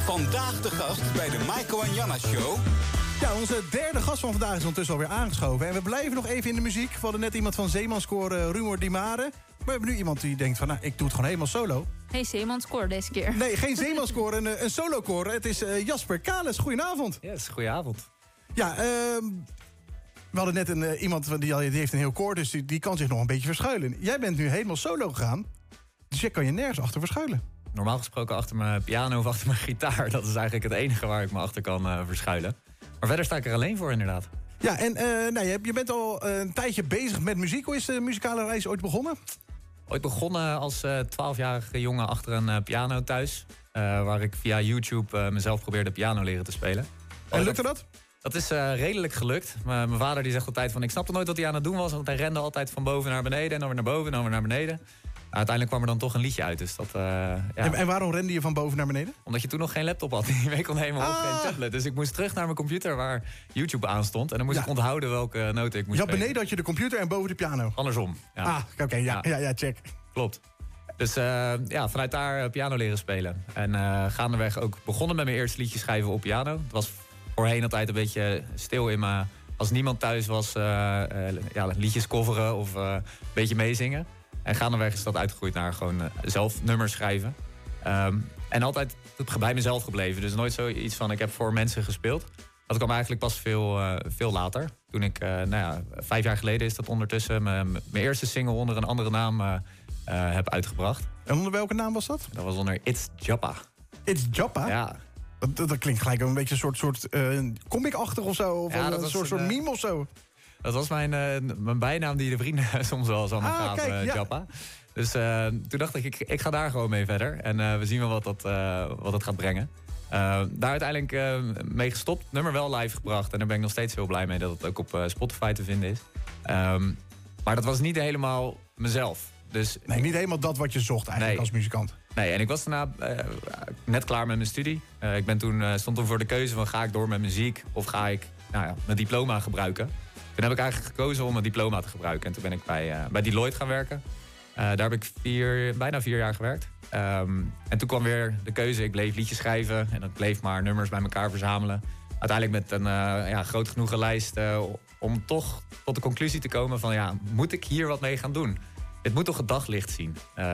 Vandaag de gast bij de Maiko en Janna Show. Ja, onze derde gast van vandaag is ondertussen alweer aangeschoven. En we blijven nog even in de muziek. We hadden net iemand van Zeemanskoor, Rumor Di Mare. We hebben nu iemand die denkt van, nou, ik doe het gewoon helemaal solo. Geen Zeemanskoor deze keer. Nee, geen Zeemanskoor, een solokoor. Het is Jasper Kales. Goedenavond. Yes, goedenavond. Ja, we hadden net iemand die heeft een heel koor, dus die kan zich nog een beetje verschuilen. Jij bent nu helemaal solo gegaan, dus jij kan je nergens achter verschuilen. Normaal gesproken achter mijn piano of achter mijn gitaar. Dat is eigenlijk het enige waar ik me achter kan verschuilen. Maar verder sta ik er alleen voor, inderdaad. Ja, en je bent al een tijdje bezig met muziek. Hoe is de muzikale reis ooit begonnen? Ooit begonnen als 12-jarige jongen achter een piano thuis. Waar ik via YouTube mezelf probeerde piano leren te spelen. En lukte dat? Dat is redelijk gelukt. Mijn vader die zegt altijd van, ik snapte nooit wat hij aan het doen was. Want hij rende altijd van boven naar beneden en dan weer naar boven en dan weer naar beneden. Uiteindelijk kwam er dan toch een liedje uit. Dus dat, ja. En waarom rende je van boven naar beneden? Omdat je toen nog geen laptop had. Die week kon helemaal op geen tablet. Dus ik moest terug naar mijn computer waar YouTube aan stond. En dan moest ik onthouden welke noten ik moest spelen. Beneden had je de computer en boven de piano? Andersom. Ja. Oké, ja, check. Klopt. Dus vanuit daar piano leren spelen. En gaandeweg ook begonnen met mijn eerste liedje schrijven op piano. Het was voorheen altijd een beetje stil in me. Als niemand thuis was, liedjes coveren of een beetje meezingen. En gaandeweg is dat uitgegroeid naar gewoon zelf nummers schrijven. En altijd bij mezelf gebleven. Dus nooit zoiets van, ik heb voor mensen gespeeld. Dat kwam eigenlijk pas veel later. Toen ik, 5 jaar geleden is dat ondertussen... mijn eerste single onder een andere naam heb uitgebracht. En onder welke naam was dat? Dat was onder It's Jappa. It's Jappa? Ja. Dat klinkt gelijk een beetje een soort comic-achtig of zo. Of een soort meme of zo. Dat was mijn bijnaam die de vrienden soms wel eens aan me gaven, Jappa. Dus toen dacht ik ga daar gewoon mee verder. En we zien wel wat dat gaat brengen. Daar uiteindelijk mee gestopt. Nummer wel live gebracht. En daar ben ik nog steeds heel blij mee dat het ook op Spotify te vinden is. Maar dat was niet helemaal mezelf. Dus, nee, niet helemaal dat wat je zocht eigenlijk als muzikant. Nee, en ik was daarna net klaar met mijn studie. Ik stond toen voor de keuze van, ga ik door met muziek of ga ik mijn diploma gebruiken. Toen heb ik eigenlijk gekozen om mijn diploma te gebruiken. En toen ben ik bij Deloitte gaan werken. Daar heb ik bijna 4 jaar gewerkt. En toen kwam weer de keuze, ik bleef liedjes schrijven. En ik bleef maar nummers bij elkaar verzamelen. Uiteindelijk met een groot genoegen lijst om toch tot de conclusie te komen van, moet ik hier wat mee gaan doen? Het moet toch het daglicht zien.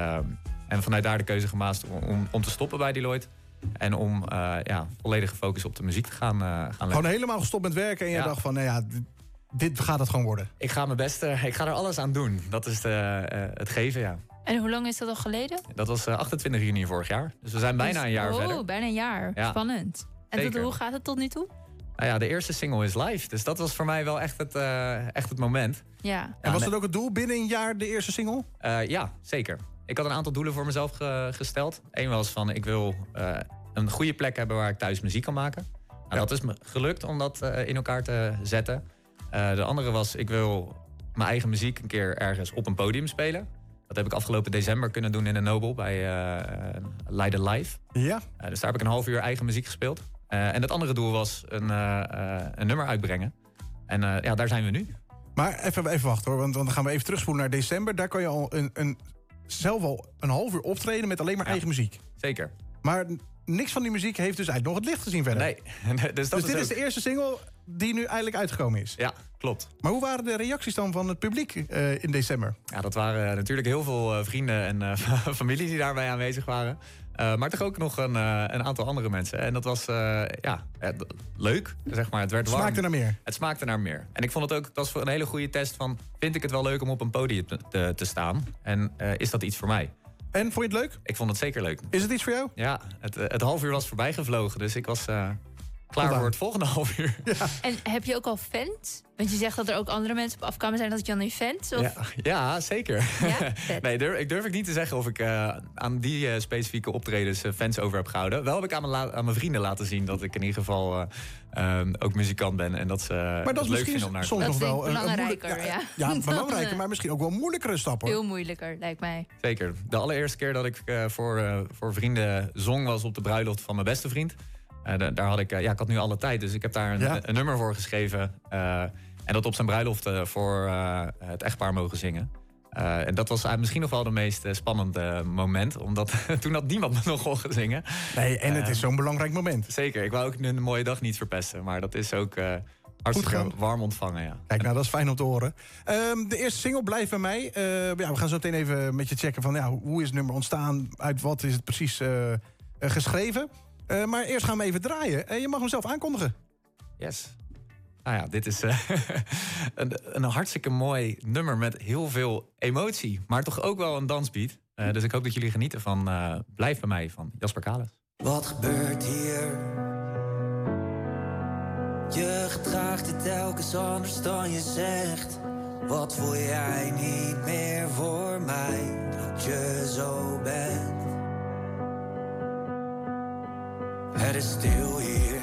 En vanuit daar de keuze gemaakt om te stoppen bij Deloitte. En om volledig gefocust op de muziek te gaan leggen. Gewoon helemaal gestopt met werken en je dacht van, dit gaat het gewoon worden. Ik ga mijn beste, ik ga er alles aan doen. Dat is het geven, ja. En hoe lang is dat al geleden? Dat was 28 juni vorig jaar. Dus we zijn bijna een jaar verder. Oh, bijna een jaar. Ja. Spannend. En hoe gaat het tot nu toe? De eerste single is live. Dus dat was voor mij wel echt het moment. Ja. En was dat ook het doel binnen een jaar, de eerste single? Ja, zeker. Ik had een aantal doelen voor mezelf gesteld. Eén was van, ik wil een goede plek hebben waar ik thuis muziek kan maken. Dat is me gelukt om dat in elkaar te zetten. De andere was, ik wil mijn eigen muziek een keer ergens op een podium spelen. Dat heb ik afgelopen december kunnen doen in de Nobel bij Leiden Live. Ja. Dus daar heb ik een half uur eigen muziek gespeeld. En het andere doel was een nummer uitbrengen. En daar zijn we nu. Maar even wachten hoor, want dan gaan we even terugspoelen naar december. Daar kan je al zelf al een half uur optreden met alleen maar eigen muziek. Zeker. Maar niks van die muziek heeft dus eigenlijk nog het licht gezien verder. Nee. dus dit is de eerste single die nu eigenlijk uitgekomen is. Ja, klopt. Maar hoe waren de reacties dan van het publiek in december? Ja, dat waren natuurlijk heel veel vrienden en familie die daarbij aanwezig waren. Maar toch ook nog een aantal andere mensen. En dat was leuk, zeg maar. Het werd warm. Smaakte naar meer? Het smaakte naar meer. En ik vond het ook, dat was een hele goede test van, vind ik het wel leuk om op een podium te staan? En is dat iets voor mij? En vond je het leuk? Ik vond het zeker leuk. Is het iets voor jou? Ja, het half uur was voorbij gevlogen. Dus ik was klaar voor het volgende half uur. Ja. En heb je ook al fans? Want je zegt dat er ook andere mensen op afkwamen. Zijn dat Jan fans? Of? Ja, zeker. Ja? Nee, ik durf niet te zeggen of ik aan die specifieke optredens fans over heb gehouden. Wel heb ik aan mijn vrienden laten zien dat ik in ieder geval ook muzikant ben. En dat ze maar dat het leuk vinden om naar te soms nog wel belangrijker, ja, belangrijker, maar misschien ook wel moeilijkere stap hoor. Heel moeilijker, lijkt mij. Zeker. De allereerste keer dat ik voor vrienden zong was op de bruiloft van mijn beste vriend. Daar had ik had nu alle tijd, dus ik heb daar een nummer voor geschreven. En dat op zijn bruiloft voor het echtpaar mogen zingen. En dat was misschien nog wel de meest spannende moment. Omdat toen had niemand me nog horen zingen. Nee, en het is zo'n belangrijk moment. Zeker, ik wou ook een mooie dag niet verpesten. Maar dat is ook hartstikke warm ontvangen, ja. Kijk, nou, dat is fijn om te horen. De eerste single, Blijf bij mij. We gaan zo meteen even met je checken van... hoe is het nummer ontstaan? Uit wat is het precies geschreven? Maar eerst gaan we even draaien. Je mag hem zelf aankondigen. Yes. Nou ja, dit is een hartstikke mooi nummer met heel veel emotie. Maar toch ook wel een dansbeat. Dus ik hoop dat jullie genieten van Blijf bij mij van Jasper Kales. Wat gebeurt hier? Je gedraagt het telkens anders dan je zegt. Wat voel jij niet meer voor mij? Dat je zo bent. Het is stil hier.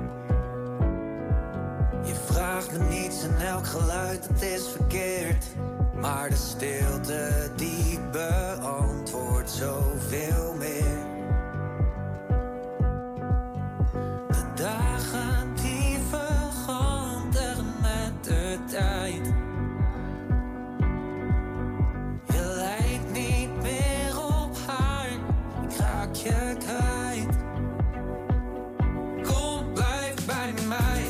Je vraagt me niets en elk geluid dat is verkeerd. Maar de stilte die beantwoordt zoveel meer. De dagen die veranderen met de tijd. Je lijkt niet meer op haar, ik raak je kwijt. Kom, blijf bij mij.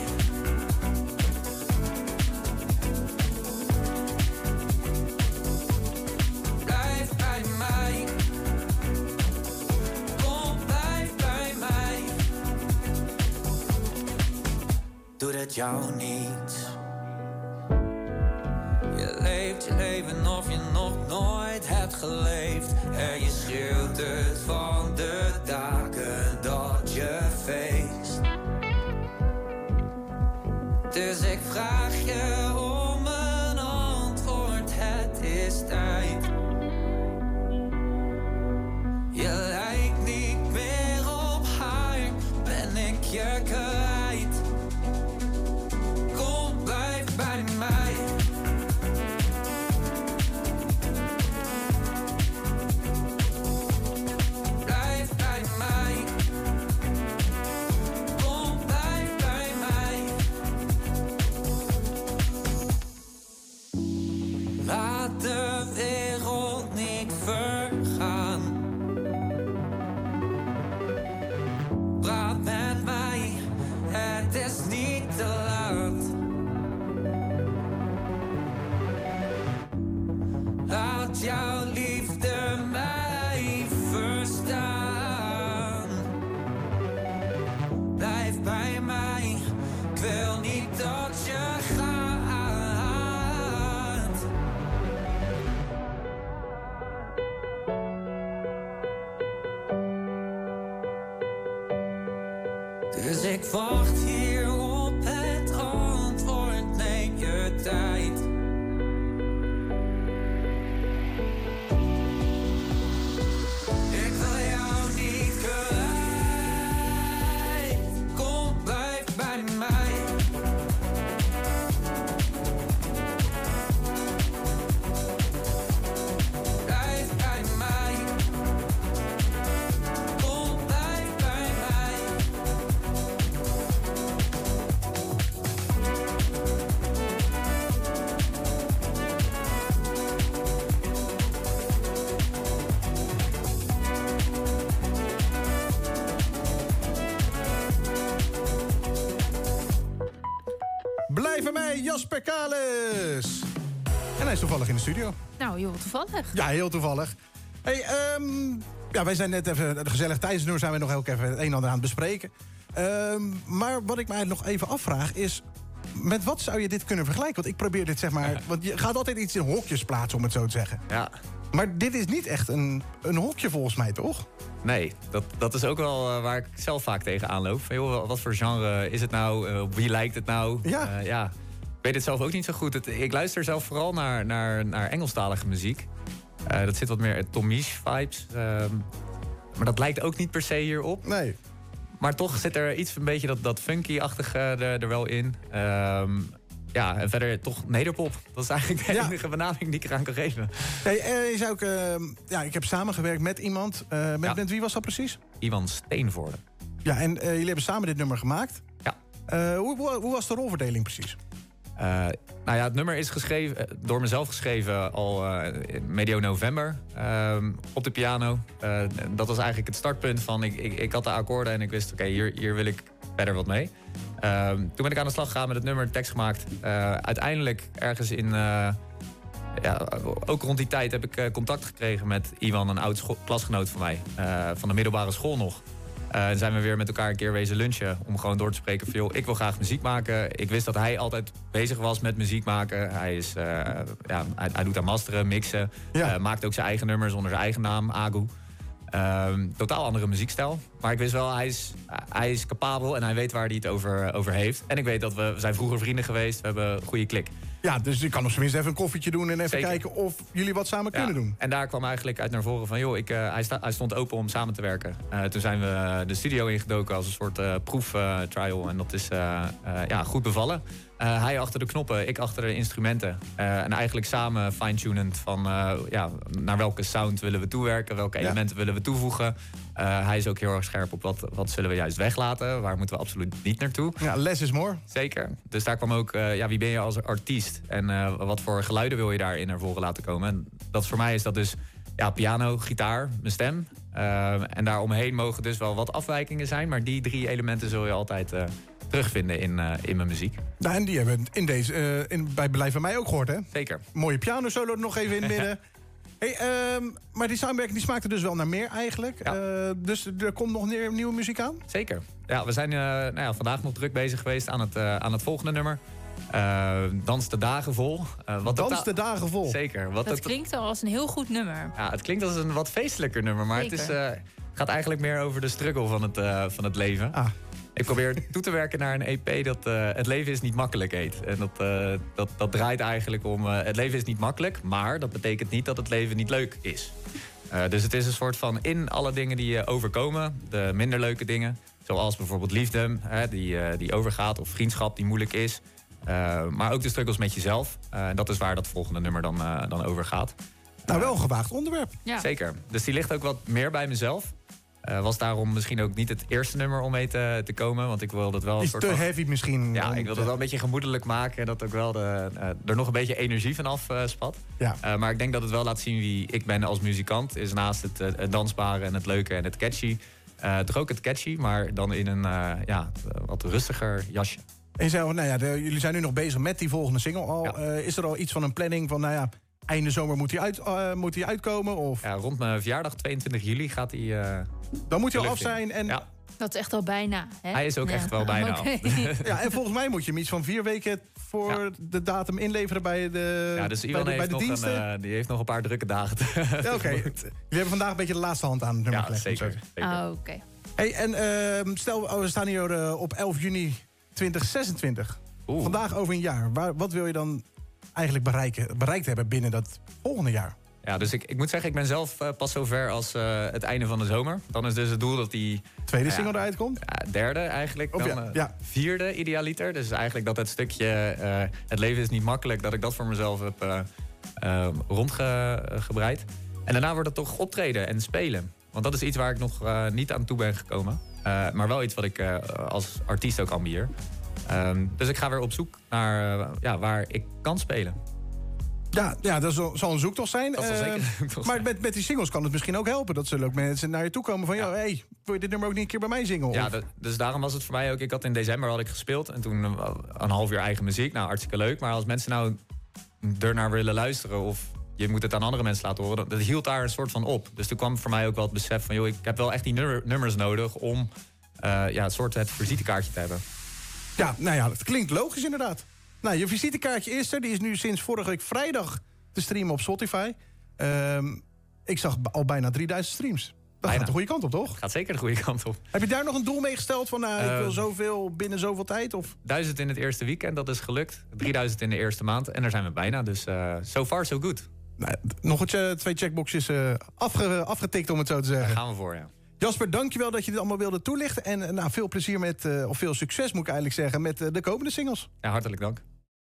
Blijf bij mij. Kom, blijf bij mij. Doe dat jou niet. Je leeft je leven of je nog nooit hebt geleefd. En je schreeuwt het van de daken dat je feest. Dus ik vraag je om een antwoord, het is tijd. Je lijkt niet meer op haar, ben ik je kwijt. Kom, blijf bij mij. Blijf bij mij. Kom, blijf bij mij. Laat de wereld niet vergaan. Praat met mij, het is niet te laat. Laat jouw liefde mij verstaan. Blijf bij mij, ik wil niet dat je gaat. Dus ik wacht hier op het antwoord, neem je tijd. Ik wil jou niet kwijt. Kom, blijf bij mij. Blijf bij mij. Kom, blijf bij mij. Blijf bij mij, Jasper Kales. En hij is toevallig in de studio. Nou, joh, toevallig. Ja, heel toevallig. Hey, wij zijn net even gezellig tijdens het nummer zijn we nog ook even het een en ander aan het bespreken. Maar wat ik mij nog even afvraag is, met wat zou je dit kunnen vergelijken? Want ik probeer dit, zeg maar, want je gaat altijd iets in hokjes plaatsen, om het zo te zeggen. Ja. Maar dit is niet echt een hokje volgens mij, toch? Nee, dat is ook wel waar ik zelf vaak tegenaan loop. Van, joh, wat voor genre is het nou? Op wie lijkt het nou? Ja. Ja. Ik weet het zelf ook niet zo goed. Ik luister zelf vooral naar Engelstalige muziek. Dat zit wat meer Tom Misch-vibes. Maar dat lijkt ook niet per se hierop. Nee. Maar toch zit er iets een beetje dat funky-achtige er wel in. Ja, en verder toch nederpop. Dat is eigenlijk de enige benaming die ik eraan kan geven. Hey, je zei ook, ik heb samengewerkt met iemand. Met wie was dat precies? Iwan Steenvoorde. Ja, en jullie hebben samen dit nummer gemaakt. Ja. Hoe was de rolverdeling precies? Nou ja, het nummer is geschreven, door mezelf geschreven al medio november op de piano. Dat was eigenlijk het startpunt van ik had de akkoorden en ik wist oké, hier wil ik verder wat mee. Toen ben ik aan de slag gegaan met het nummer, tekst gemaakt. Uiteindelijk ergens in... ook rond die tijd heb ik contact gekregen met Iwan, een oud klasgenoot van mij. Van de middelbare school nog. En zijn we weer met elkaar een keer wezen lunchen. Om gewoon door te spreken van, joh, ik wil graag muziek maken. Ik wist dat hij altijd bezig was met muziek maken. Hij doet aan masteren, mixen. Ja. Maakt ook zijn eigen nummers onder zijn eigen naam, Agu. Totaal andere muziekstijl. Maar ik wist wel, hij is capabel en hij weet waar hij het over heeft. En ik weet dat we zijn vroeger vrienden geweest. We hebben een goede klik. Ja, dus je kan nog tenminste even een koffietje doen... en even Zeker. kijken of jullie wat samen kunnen doen. En daar kwam eigenlijk uit naar voren van... joh, hij stond open om samen te werken. Toen zijn we de studio ingedoken als een soort proeftrial. En dat is goed bevallen. Hij achter de knoppen, ik achter de instrumenten. En eigenlijk samen fine-tunend van... naar welke sound willen we toewerken... welke elementen willen we toevoegen. Hij is ook heel erg scherp op wat zullen we juist weglaten. Waar moeten we absoluut niet naartoe. Ja, less is more. Zeker. Dus daar kwam ook, wie ben je als artiest? En wat voor geluiden wil je daarin naar voren laten komen? En voor mij is dat dus piano, gitaar, mijn stem. En daaromheen mogen dus wel wat afwijkingen zijn. Maar die 3 elementen zul je altijd terugvinden in mijn muziek. Nou, en die hebben bij Blijf bij mij ook gehoord, hè? Zeker. Mooie piano solo er nog even in het midden. Hey, maar die samenwerking die smaakte dus wel naar meer eigenlijk. Ja. Dus er komt nog nieuwe muziek aan? Zeker. Ja, we zijn vandaag nog druk bezig geweest aan het volgende nummer. Dans de dagen vol. Dans de dagen vol. Zeker. Dat klinkt al als een heel goed nummer. Ja, het klinkt als een wat feestelijker nummer. Maar het gaat eigenlijk meer over de struggle van het leven. Ah. Ik probeer toe te werken naar een EP dat het leven is niet makkelijk heet. En dat draait eigenlijk om... het leven is niet makkelijk, maar dat betekent niet dat het leven niet leuk is. Dus het is een soort van in alle dingen die je overkomen... de minder leuke dingen, zoals bijvoorbeeld liefde die overgaat... of vriendschap die moeilijk is. Maar ook de struggles met jezelf. Dat is waar dat volgende nummer dan over gaat. Nou, wel een gewaagd onderwerp. Ja. Zeker. Dus die ligt ook wat meer bij mezelf. Was daarom misschien ook niet het eerste nummer om mee te komen. Want ik wil dat wel een Is soort te van... heavy misschien. Ja, ik wil dat wel een beetje gemoedelijk maken. En dat ook wel er nog een beetje energie vanaf spat. Ja. Maar ik denk dat het wel laat zien wie ik ben als muzikant. Is naast het dansbare en het leuke en het catchy. Toch ook het catchy, maar dan in een wat rustiger jasje. En je zei, jullie zijn nu nog bezig met die volgende single al. Ja. Is er al iets van een planning van, einde zomer moet hij uitkomen? Of? Ja, rond mijn verjaardag, 22 juli, gaat hij... Dan moet hij al de af lucht in. zijn. En, Ja. Dat is echt al bijna. Hè? Hij is ook echt wel bijna Oké. ja, en volgens mij moet je hem iets van 4 weken voor de datum inleveren bij de Ja, dus Ivan bij de diensten. die heeft nog een paar drukke dagen. Ja, oké. Jullie hebben vandaag een beetje de laatste hand aan het nummer Ja, gelegd. zeker. Oké. Hey, en stel, we staan hier op 11 juni 2026. Oeh. Vandaag over een jaar. Wat wil je dan eigenlijk bereikt hebben binnen dat volgende jaar? Ja, dus ik moet zeggen, ik ben zelf pas zover als het einde van de zomer. Dan is dus het doel dat die... Tweede single eruit komt? Derde eigenlijk. Of Dan vierde idealiter. Dus eigenlijk dat het stukje het leven is niet makkelijk... dat ik dat voor mezelf heb rondgebreid. En daarna wordt het toch optreden en spelen. Want dat is iets waar ik nog niet aan toe ben gekomen. Maar wel iets wat ik als artiest ook ambieer. Dus ik ga weer op zoek naar waar ik kan spelen. Ja, dat zal een zoektocht zijn. Dat zal zeker een zoektocht maar zijn. met die singles kan het misschien ook helpen. Dat zullen ook mensen naar je toe komen van... hey, wil je dit nummer ook niet een keer bij mij zingen? Ja, Of? dus daarom was het voor mij ook... Ik had in december had ik gespeeld en toen een half uur eigen muziek. Nou, hartstikke leuk. Maar als mensen nou ernaar willen luisteren... of je moet het aan andere mensen laten horen... dat hield daar een soort van op. Dus toen kwam voor mij ook wel het besef van... ik heb wel echt die nummers nodig om een soort het visitekaartje te hebben. Ja, dat klinkt logisch inderdaad. Nou, je visitekaartje is er. Die is nu sinds vorige week vrijdag te streamen op Spotify. Ik zag al bijna 3000 streams. Dat gaat de goede kant op, toch? Gaat zeker de goede kant op. Heb je daar nog een doel mee gesteld van... ik wil zoveel binnen zoveel tijd? Of? 1000 in het eerste weekend, dat is gelukt. 3000 in de eerste maand en daar zijn we bijna. Dus so far so good. Nou, nog 2 checkboxjes afgetikt, om het zo te zeggen. Daar gaan we voor, ja. Jasper, dankjewel dat je dit allemaal wilde toelichten. En veel plezier of veel succes, moet ik eigenlijk zeggen, met de komende singles. Ja, hartelijk dank.